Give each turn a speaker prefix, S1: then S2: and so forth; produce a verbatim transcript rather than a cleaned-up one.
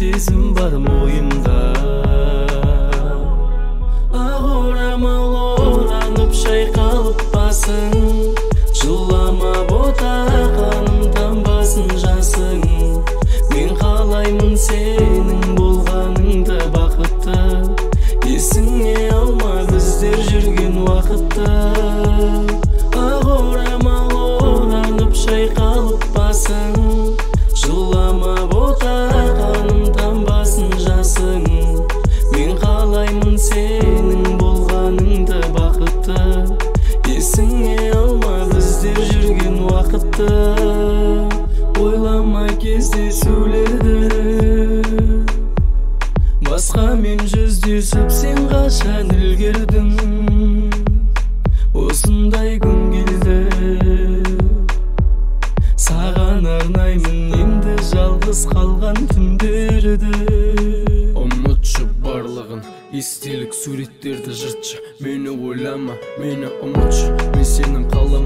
S1: сезім бар мойымда. Ақ орамал оранып шайқалып басың, жылама бота қаным тамбасын жасың. Мен қалаймын сенің болғаныңды бақытты, есіңе алма біздер жүрген уақытты. Ақ орамал оранып шайқалып басың, жылама бота қаным тамбасын жасың. Мен қалаймын сенің болғаныңды бақытты, есіңе алма біздер жүрген уақытты. Ойлама кездесулерді, басқамен жүздесіп сен қашан үлгердің. Осындай күн келді, саған арнаймын енді жалғыз қалған түндерді. Ұмытшы барлығын, естелік суреттерді жыртшы. Мені ойлама, мені ұмытшы. Мен сенің қалам